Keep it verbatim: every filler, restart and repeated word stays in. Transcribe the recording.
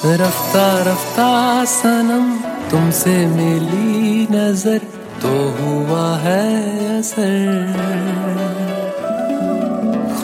रफ्ता रफ्ता सनम तुमसे मिली नजर तो हुआ है असर।